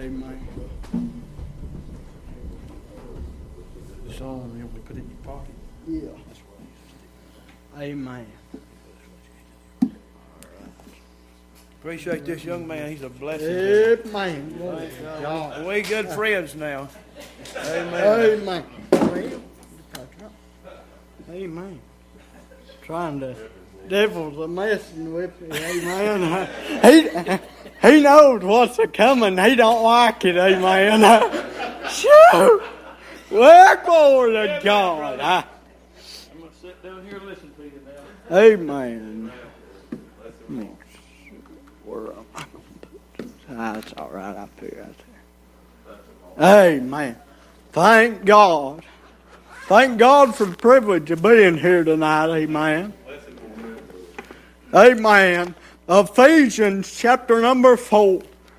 Amen. The song that we put in your pocket. Yeah. Amen. Appreciate this young man. He's a blessing. Amen. God. We good friends now. Amen. Amen. Amen. Trying to devil's a messing with me. Amen. He knows what's a coming. He don't like it. Amen. Shoo. Well, glory to God. I'm going to sit down here and listen to you now. Amen. Where am I going to put this? That's all right. I'll put it right there. Amen. Thank God. Thank God for the privilege of being here tonight. Amen. Amen. Ephesians chapter number 4.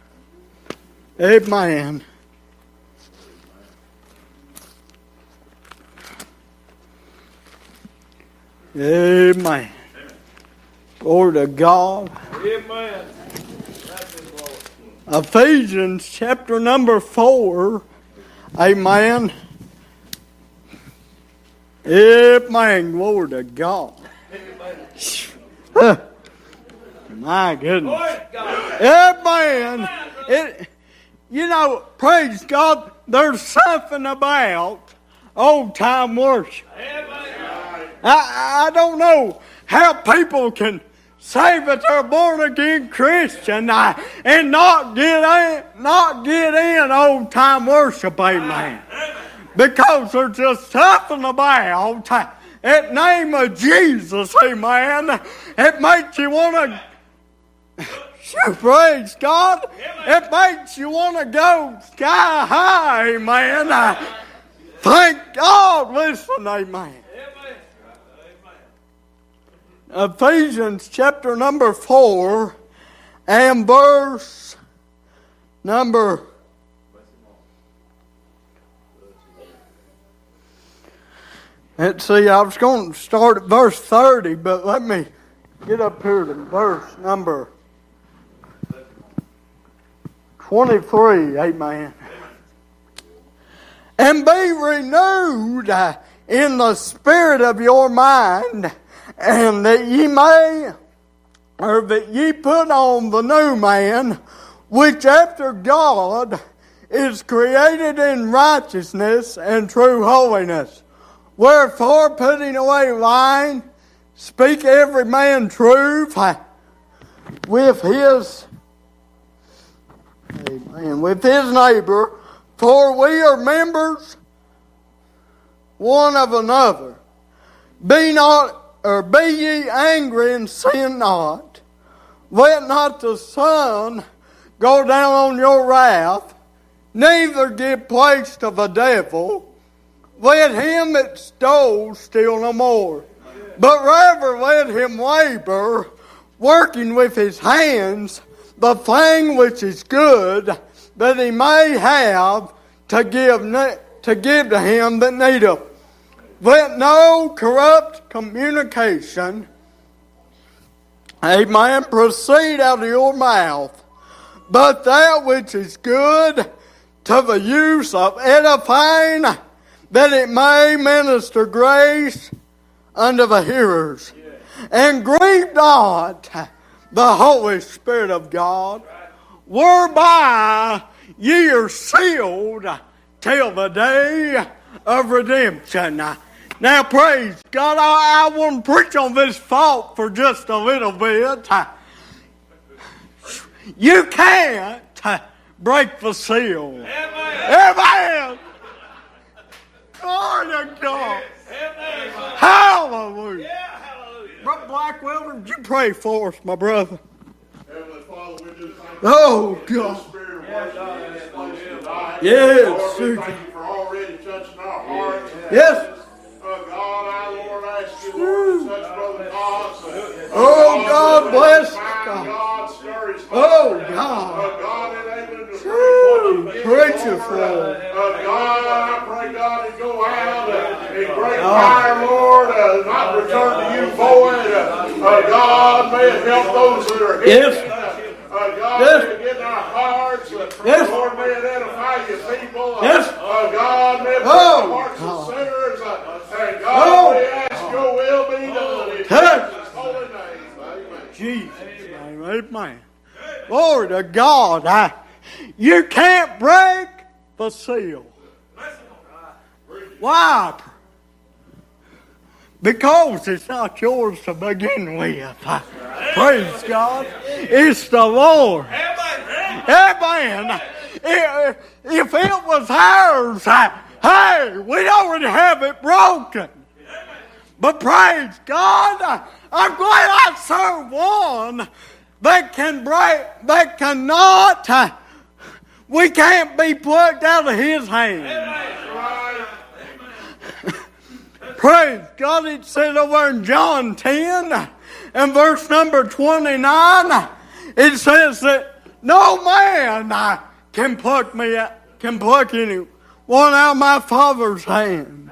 Amen. Amen. Glory to God. Amen. Ephesians chapter number 4. Amen. Amen. Glory to God. My goodness. Amen. Praise God, there's something about old time worship. I don't know how people can say that they're born again Christian and not get in old time worship, amen. Because there's just something about that name of Jesus, amen. It makes you want to, praise God. It makes you want to go sky high, amen. Thank God, listen, amen. Ephesians chapter number 4 and verse number 'Let's see, I was going to start at verse 30, but let me get up here to verse number 23, amen. And be renewed in the spirit of your mind, and that ye put on the new man, which after God is created in righteousness and true holiness. Wherefore, putting away lying, speak every man truth with his neighbor, for we are members one of another. Be ye angry and sin not. Let not the sun go down on your wrath, neither give place to the devil. Let him that stole steal no more, but rather let him labor, working with his hands the thing which is good, that he may have to give to him that needeth. Let no corrupt communication, amen, proceed out of your mouth, but that which is good to the use of edifying, that it may minister grace unto the hearers. And grieve not the Holy Spirit of God, whereby ye are sealed till the day of redemption. Now, praise God, I want to preach on this thought for just a little bit. You can't break the seal. Amen. Glory to God. Hallelujah. Brother Blackwell, would you pray for us, my brother? Heavenly Father, we just thank you Oh, for God. the spirit of worship in this place tonight. Yes, Lord, we thank you for already touching our hearts. Yes. God, I, Lord, ask you, Lord, to touch Brother Cox. Oh, God bless God. God, stir his heart. Oh, God. God, enable him to preach Preach us, Lord. God, I pray, God, to go out in great fire, Lord, not return to you void. God, may it help those that are here. Yes. God, Yes. may it get in our hearts. Yes. Lord, may it edify your people. Yes. God, may it break Oh, the hearts of sinners. And Oh. God, we ask your will be done. In Yes. Jesus' holy name. Amen. Jesus' name, amen. Glory to God. You can't break the seal. Why? Because it's not yours to begin with. Praise God. It's the Lord. Amen. If it was ours, hey, we'd already have it broken. But praise God, I'm glad I serve one that can break, that cannot, we can't be plucked out of His hand. Praise God, it said over in John 10 and verse number 29, it says that no man can pluck any one out of my Father's hand.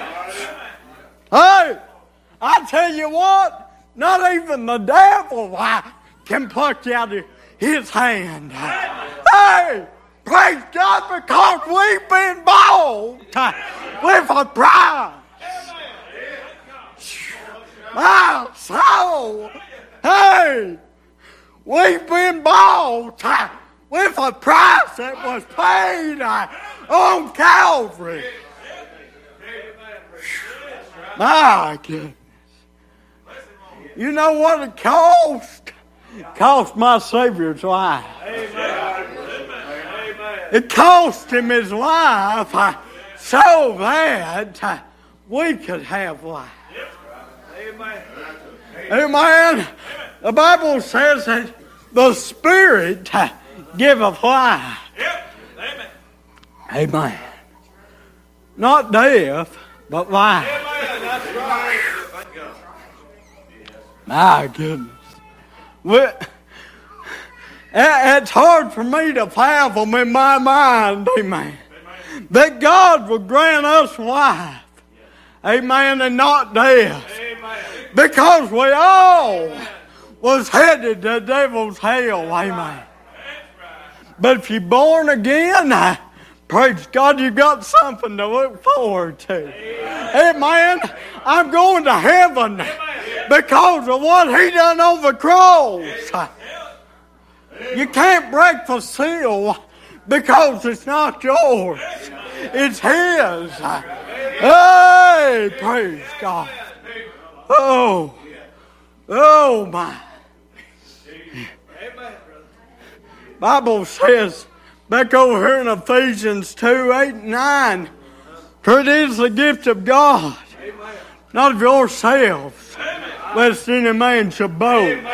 Hey, I tell you what, not even the devil can pluck you out of his hand. Hey, praise God, because we've been bought with a price. My soul, hey, we've been bought with a price that was paid on Calvary. My goodness. You know what it cost? It cost my Savior's life. It cost Him His life so that we could have life. Amen. The Bible says that the Spirit giveth life. Amen. Not death, but life. My goodness. It's hard for me to fathom in my mind, amen, that God would grant us life, amen, and not death. Because we all was headed to the devil's hell, amen. But if you're born again, praise God, you've got something to look forward to. Amen. I'm going to heaven because of what He done on the cross. You can't break the seal because it's not yours. It's His. Hey, praise God. Oh my. Bible says back over here in Ephesians 2, 8 and 9, for it is the gift of God, not of yourselves, lest any man should boast.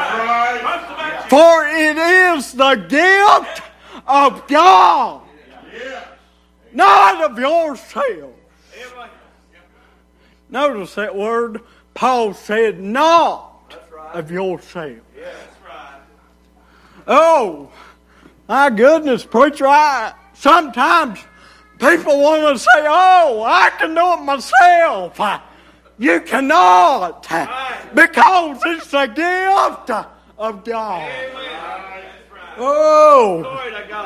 For it is the gift of God, not of yourselves. Notice that word. Paul said, not of yourself. Oh, my goodness, preacher, sometimes people want to say, oh, I can do it myself. You cannot, because it's the gift of God. Oh,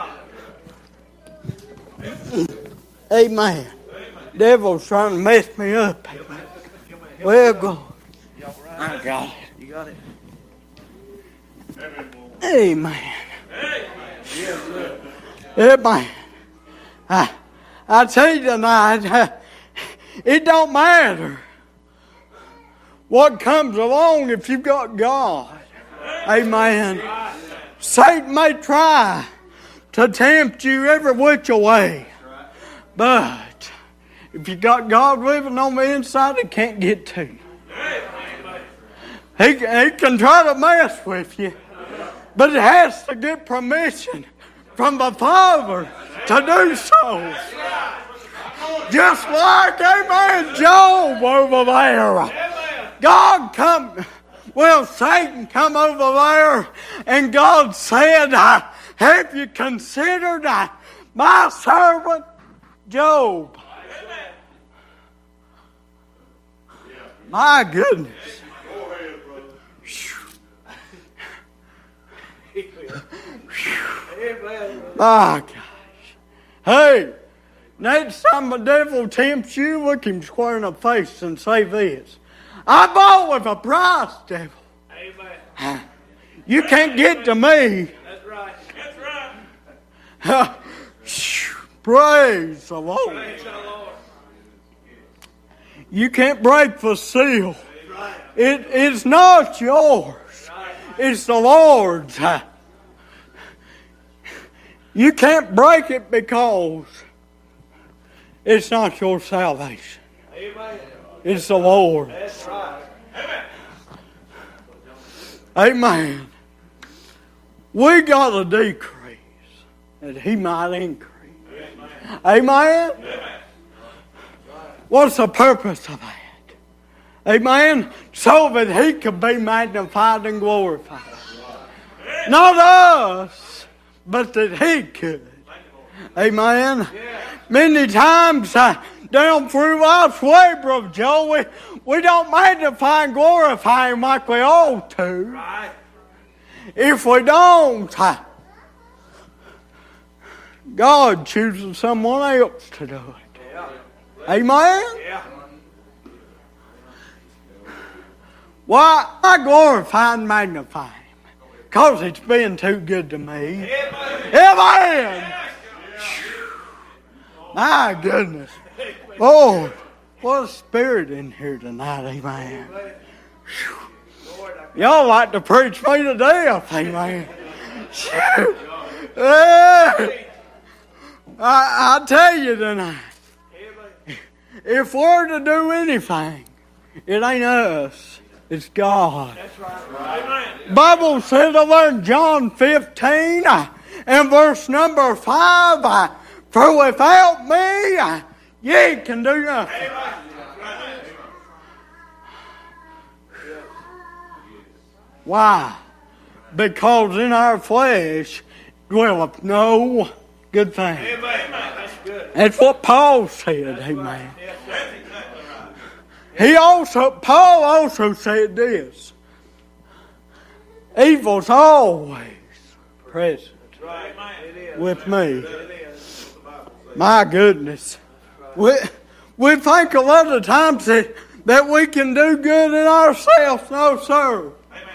amen. Devil's trying to mess me up. Well, God. I got it. You got it. Amen. Amen. I tell you tonight, it don't matter what comes along if you've got God. Amen. Satan may try to tempt you every which way, but if you got God living on the inside, it can't get to you. He can try to mess with you, but it has to get permission from the Father to do so. Just like, amen, Job over there. Satan come over there, and God said, have you considered my servant Job? My goodness. My gosh. Hey, next time the devil tempts you, look him square in the face and say this. I bought with a price, devil. Amen. You can't get to me. That's right. That's right. Praise the Lord. Praise the Lord. You can't break the seal. It's not yours. It's the Lord's. You can't break it because it's not your salvation. Amen. It's the Lord. That's right. Amen. We got to decrease that He might increase. Amen. What's the purpose of that? Amen. So that He could be magnified and glorified. Not us, but that He could. Amen. Many times down through life's labor, Joe, we don't magnify and glorify Him like we ought to. Right. If we don't, God chooses someone else to do it. Yeah. Amen? Yeah. Why? I glorify and magnify Him. Because it's been too good to me. Amen! My goodness. Lord, what a spirit in here tonight. Amen. Y'all like to preach me to death. Amen. I tell you tonight, if we're to do anything, it ain't us. It's God. That's right. Amen. Bible says over in John 15 and verse number 5, for without me, ye can do nothing. Why? Because in our flesh dwelleth no good thing. Amen. That's good. That's what Paul said. Amen. Paul also said this. Evil's always present with me. My goodness. We think a lot of times that we can do good in ourselves. No, sir.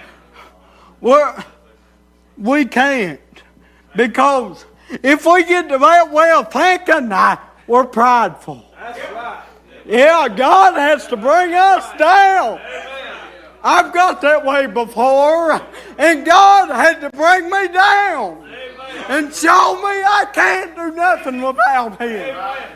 We can't. Because if we get to that way of thinking, we're prideful. That's right. Yeah, God has to bring us down. I've got that way before, and God had to bring me down and show me I can't do nothing without Him.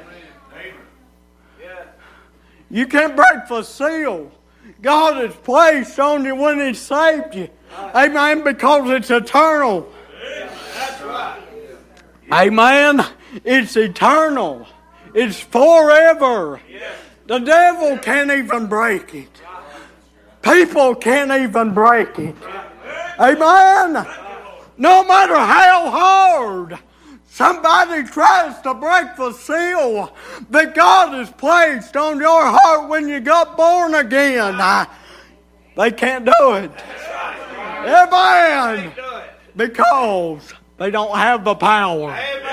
You can't break the seal God has placed on you when He saved you. Amen, because it's eternal. That's right. Amen. It's eternal. It's forever. The devil can't even break it. People can't even break it. Amen. No matter how hard somebody tries to break the seal that God has placed on your heart when you got born again, they can't do it. Amen. Because they don't have the power.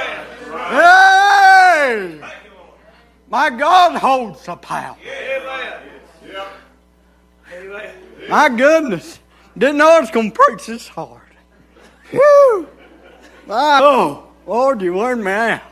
Hey! My God holds the power. My goodness. Didn't know I was going to preach this hard. Whew. Oh, Lord, you learned me out.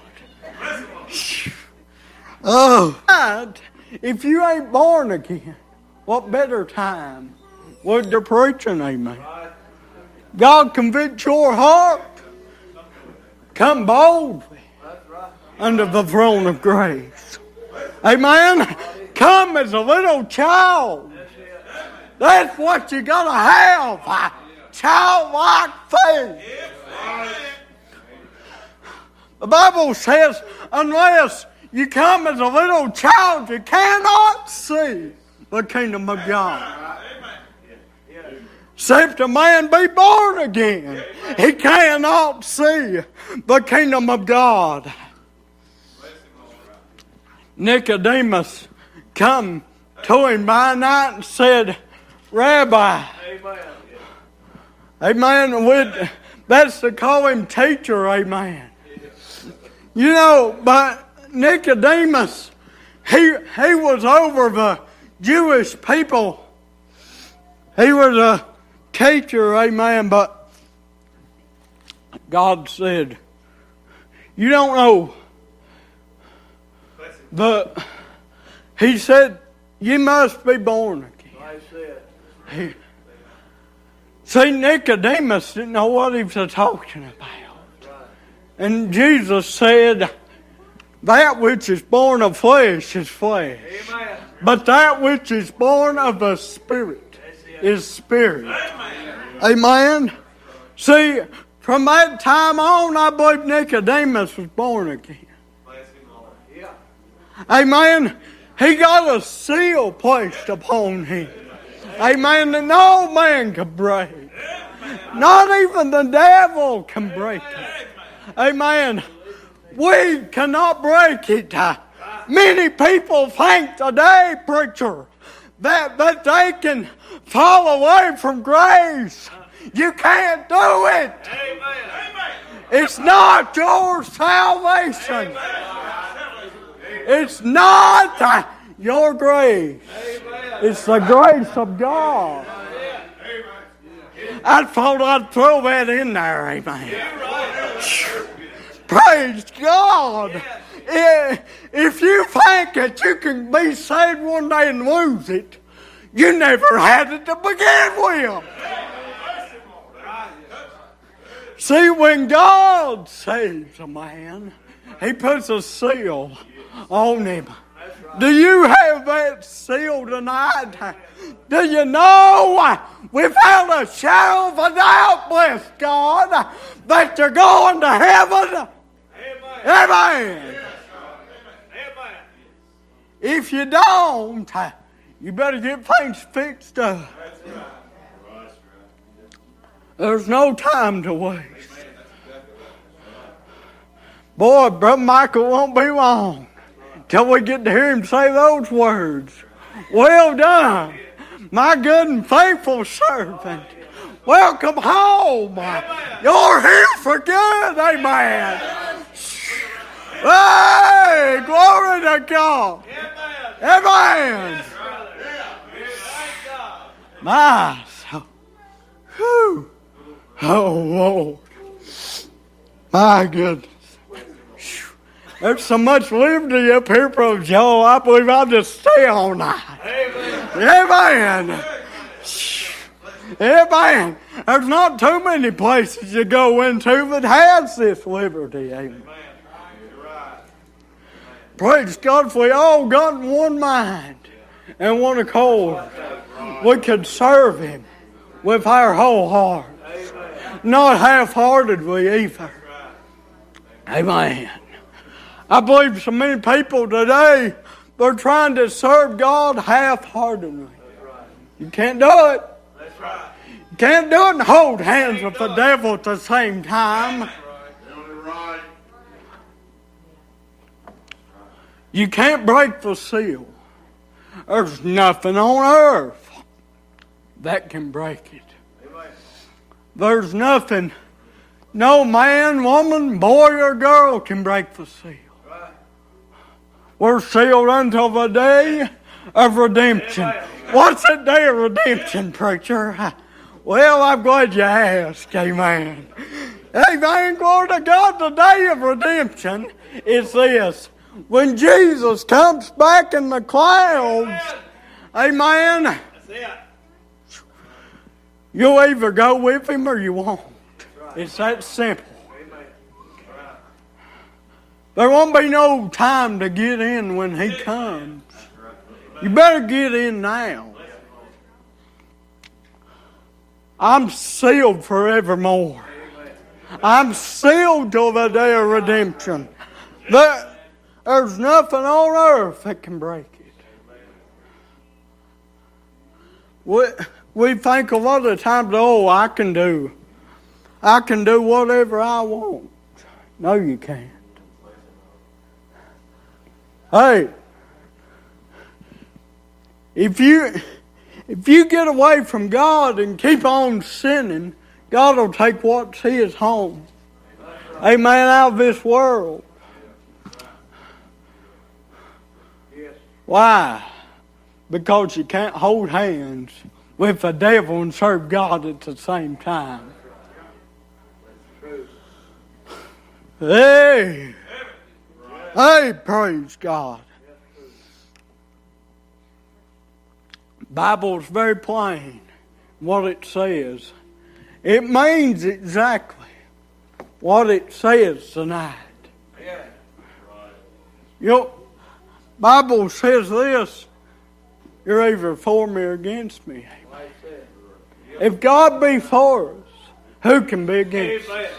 Oh. If you ain't born again, what better time would the preaching, amen? God convict your heart. Come boldly under the throne of grace. Amen. Come as a little child. That's what you gotta have. Childlike faith. The Bible says, unless you come as a little child, you cannot see the kingdom of God. Except a man be born again, he cannot see the kingdom of God. Nicodemus come to him by night and said, Rabbi, amen, That's to call him teacher, amen. You know, but Nicodemus, he was over the Jewish people. He was a teacher, amen, but God said, you don't know. He said, you must be born again. See, Nicodemus didn't know what he was talking about. And Jesus said, that which is born of flesh is flesh. But that which is born of the Spirit is spirit. Amen. See, from that time on, I believe Nicodemus was born again. Amen. He got a seal placed upon him. Amen. That no man can break. Not even the devil can break it. Amen. We cannot break it. Many people think today, preacher, that they can fall away from grace. You can't do it. It's not your salvation. It's not your grace. It's the grace of God. I thought I'd throw that in there, amen. Praise God. If you think that you can be saved one day and lose it, you never had it to begin with. See, when God saves a man, He puts a seal on him. Do you have that seal tonight? Do you know, without a shadow of a doubt, bless God, that you're going to heaven? Amen. If you don't, you better get things fixed up. There's no time to waste. Boy, Brother Michael won't be long till we get to hear him say those words. Well done, my good and faithful servant. Welcome home. You're here for good, amen. Hey, glory to God. Amen. My soul. Whew. Oh, Lord. My goodness. There's so much liberty up here, Brother Joe. I believe I'll just stay all night. Amen. Amen. There's not too many places you go into that has this liberty. Amen. Praise God, if we all got in one mind and one accord, we could serve Him with our whole heart. Not half-heartedly either. Amen. I believe so many people today, they're trying to serve God half-heartedly. You can't do it. You can't do it and hold hands with the devil at the same time. You can't break the seal. There's nothing on earth that can break it. There's nothing, no man, woman, boy, or girl can break the seal. We're sealed until the day of redemption. What's the day of redemption, preacher? Well, I'm glad you asked. Amen. Amen. Glory to God. The day of redemption is this. When Jesus comes back in the clouds, amen, you'll either go with Him or you won't. It's that simple. There won't be no time to get in when He comes. You better get in now. I'm sealed forevermore. I'm sealed till the day of redemption. There's nothing on earth that can break it. We think a lot of times, oh, I can do whatever I want. No, you can't. Hey, if you get away from God and keep on sinning, God will take what's His home. Amen, out of this world. Why? Because you can't hold hands with the devil and serve God at the same time. Hey! Hey, praise God. The Bible is very plain what it says. It means exactly what it says tonight. Your Bible says this. You're either for me or against me. If God be for us, who can be against us?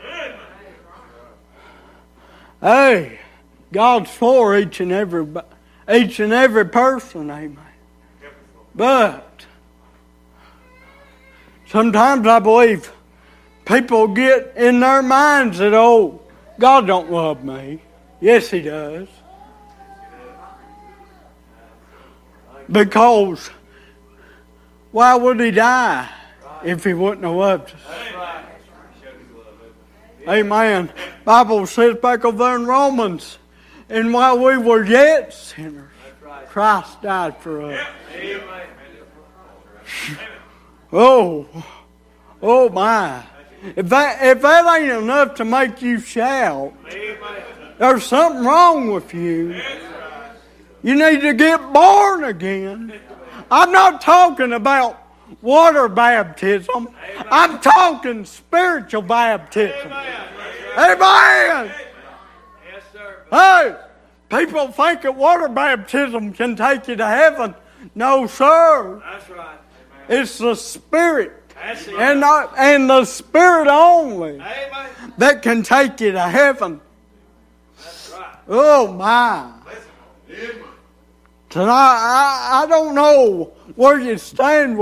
Hey, God's for each and every person, amen. But sometimes I believe people get in their minds that, oh, God don't love me. Yes, He does. Because why would He die if He wouldn't have loved us? Amen. Bible says back over there in Romans, and while we were yet sinners, Christ died for us. Oh my. If that ain't enough to make you shout, there's something wrong with you. You need to get born again. I'm not talking about water baptism. I'm talking spiritual baptism. Amen. Yes, sir. Hey, people think that water baptism can take you to heaven. No, sir. That's right. It's the Spirit. That's it. And the Spirit only Amen. that can take you to heaven. That's right. Oh, my. Tonight, I don't know where you stand